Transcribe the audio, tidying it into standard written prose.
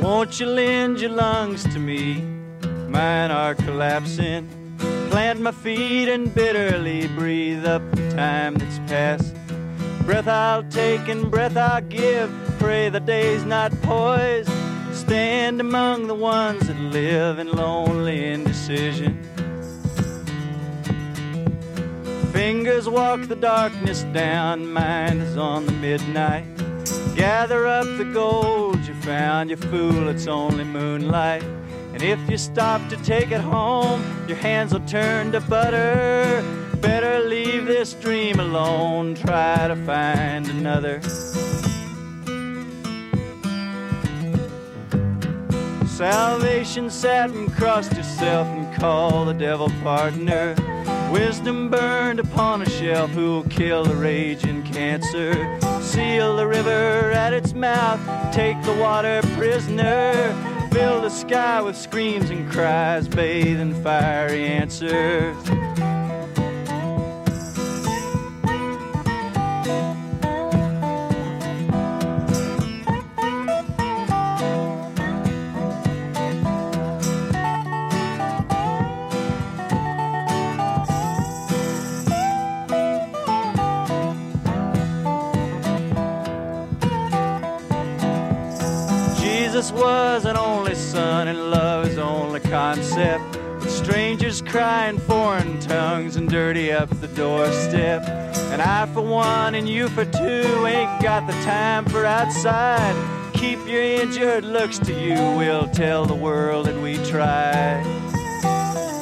Won't you lend your lungs to me? Mine are collapsing. Plant my feet and bitterly breathe up the time that's passed. Breath I'll take and breath I'll give. Pray the day's not poised. Stand among the ones that live in lonely indecision. Fingers walk the darkness down, mind is on the midnight. Gather up the gold you found, you fool, it's only moonlight. And if you stop to take it home, your hands will turn to butter. Better leave this dream alone, try to find another. Salvation sat and crossed herself and called the devil partner. Wisdom burned upon a shelf, who'll kill the raging cancer. Seal the river at its mouth, take the water prisoner. Fill the sky with screams and cries, bathe in fiery answers. Jesus was an only son and love his only concept. With strangers crying foreign tongues and dirty up the doorstep. And I for one and you for two ain't got the time for outside. Keep your injured looks to you, we'll tell the world that we tried.